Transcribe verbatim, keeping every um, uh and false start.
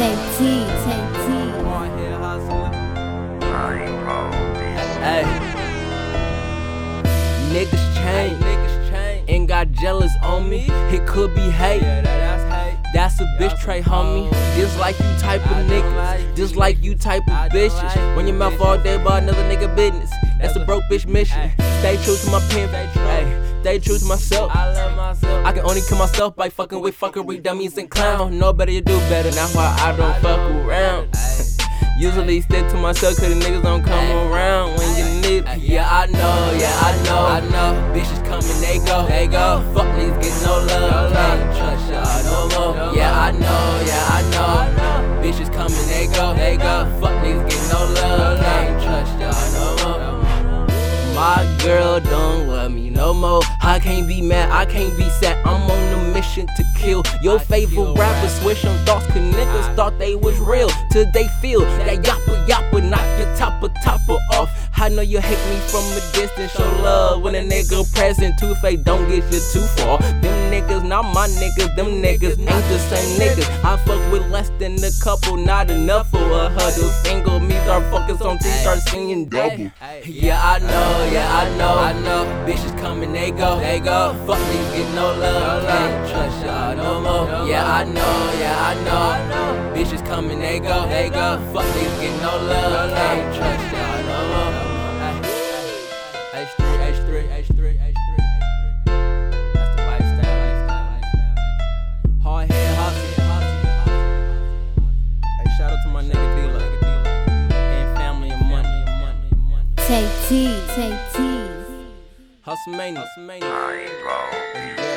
Take T, take T. Hey, niggas change, niggas change, and got jealous on me. It could be hate. That's a bitch trait, homie. Just like you type of niggas, just like you type of bitches. When your mouth all day about another nigga business, that's a broke bitch mission. Stay true to my pimp, hey, stay true to myself. I can only kill myself by fucking with fuckery, dummies and clowns. Nobody do better, that's why I don't fuck around. Usually stick to myself cause the niggas don't come around when you need it. Yeah, I know, yeah, I know, I know. Bitches come and they go, they go. Fuck niggas get no love, can't trust y'all no more. Yeah, I know, yeah, I know. Bitches come and they go, they go. Fuck niggas get no love, can't trust y'all no more. My girl don't love me no more. I can't be mad, I can't be sad. I'm on a mission to kill your favorite rapper. Switch on thoughts, cause niggas thought they was real till they feel that yappa yappa knock your topper topper off. I know you hate me from a distance, show love when a nigga present. Two-Face don't get you too far. Them niggas not my niggas, them niggas ain't the same niggas. I fuck with less than a couple, not enough for a huddle. Single me start focus on T, start singing double. Yeah, I know, yeah, I know, I know. Bitches come and they go, they go. Fuck niggas get no love, can't trust y'all no more. Yeah, I know, yeah, I know. Bitches come and they go, they go. Fuck niggas get no love, can't trust y'all no more. H three, H three, H three, H three, H three. That's the lifestyle, lifestyle, lifestyle. Hard head, hustle, hustle. Hey, shout out to my nigga D-Lo. And family and money. Take T, take T. Hustle mania. Hustle mania.